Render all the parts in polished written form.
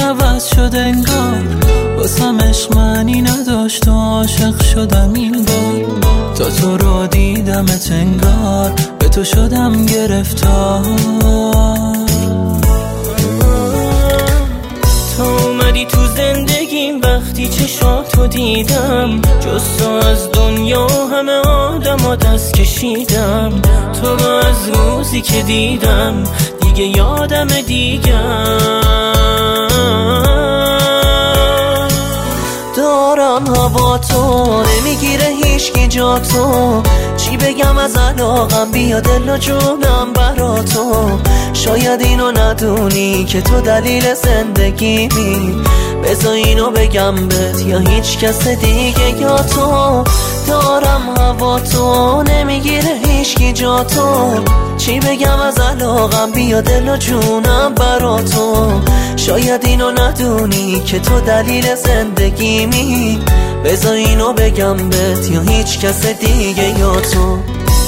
عوض شد انگار، واسم عشق معنی نداشت و عاشق شدم این بار. تا تو رو دیدمت انگار به تو شدم گرفتار. تو اومدی تو زندگیم وقتی چشاتو دیدم، جز تو از دنیا همه آدم دست کشیدم. تو رو از روزی که دیدم دیگه یادم دارم هوا تو، نمیگیره هیچکی جا تو. چی بگم از علاقم، بیا دل و جونم برا تو. شاید اینو ندونی که تو دلیل زندگیمی، بذار اینو بگم بهت یا هیچ کس دیگه یا تو. دارم هوا تو، نمیگیره هیچکی جا تو. چی بگم از علاقم، بیا دل و جونم برا تو. شاید اینو ندونی که تو دلیل زندگیمی، بذار اینو بگم بهت یا هیچ کس دیگه یا تو.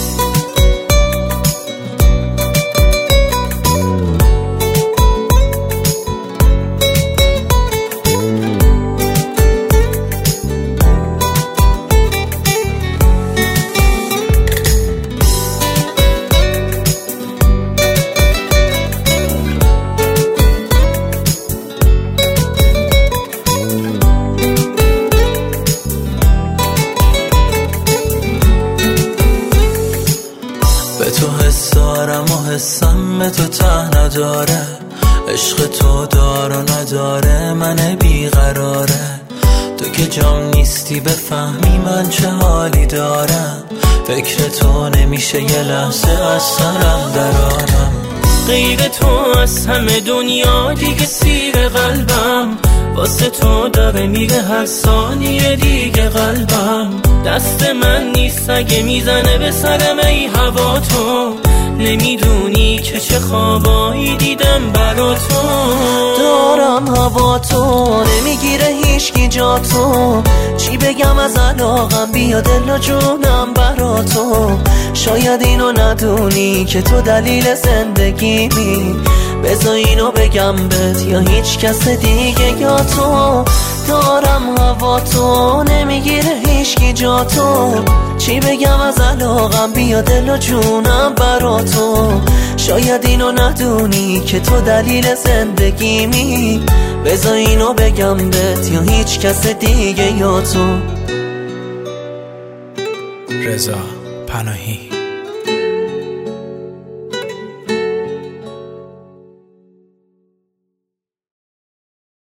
به تو حس دارم و حسم به تو ته نداره. عشق تو دار و نداره من بیقراره. تو که جام نیستی بفهمی من چه حالی دارم. فکر تو نمیشه یه لحظه از سرم درارم. غیر تو از همه دنیا دیگه سیر قلبم، واسه تو داره میره هر ثانیه دیگه قلبم. دست من نیست اگه میزنه به سرم ای هوا تو. نمیدونی که چه خوابایی دیدم برا تو. دارم هوا تو، نمیگیره هیچکی جا تو. چی بگم از علاقم، بیا دل و جونم برا تو. شاید اینو ندونی که تو دلیل زندگیمی، بذار اینو بگم بهت یا هیچ کس دیگه یا تو. دارم هوا تو، نمیگیره هیچکی جا تو. چی بگم از علاقم، بیا دل و جونم برا تو. شاید اینو ندونی که تو دلیل زندگیمی، بذار اینو بگم بهت یا هیچ کس دیگه یا تو. رضا پناهی.